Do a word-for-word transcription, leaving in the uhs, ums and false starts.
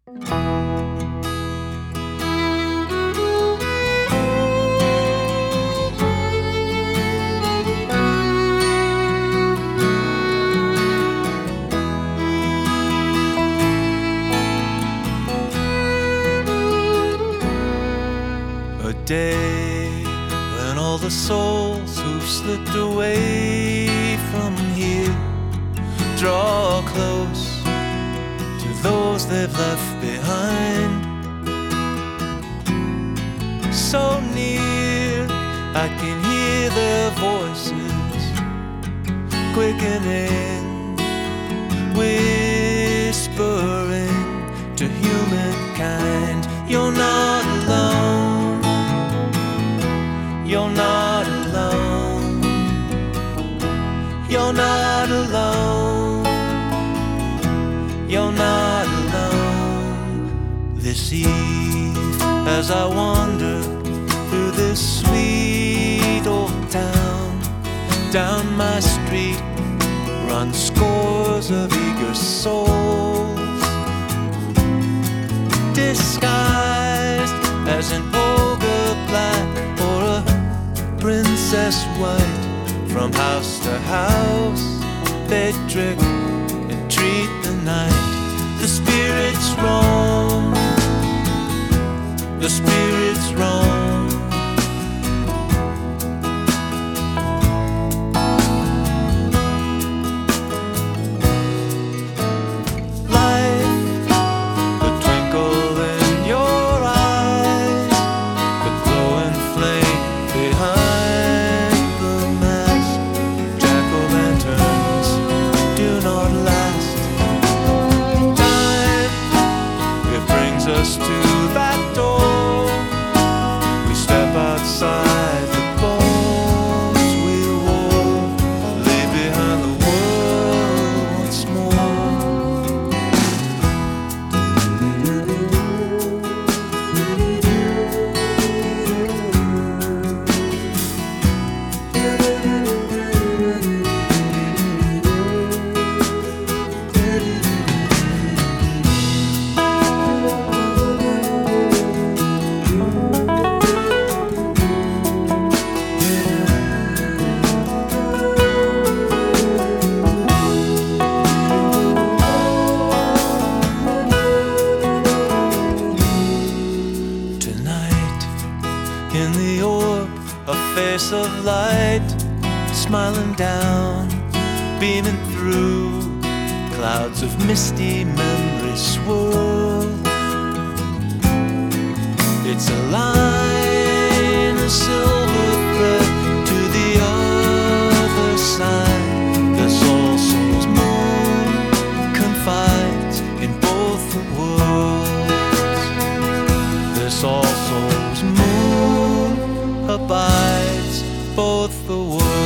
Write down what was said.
A day when all the souls who've slipped away from here draw close to those they've left behind. So near, I can hear their voices quickening, whispering to humankind, you're not alone, you're not alone, you're not alone, you're not alone. This eve, as I wander through this sweet old town, down my street run scores of eager souls, disguised as an ogre black or a princess white. From house to house they trick and treat the night. The spirits roam, the spirits roam. Us to that door, we step outside the bones we wore, leave behind the world once in the orb, a face of light, smiling down, beaming through clouds of misty memory swirl. It's a line, a silver thread to the other side. This All Souls moon confides in both the worlds. This All Souls moon abides both the worlds.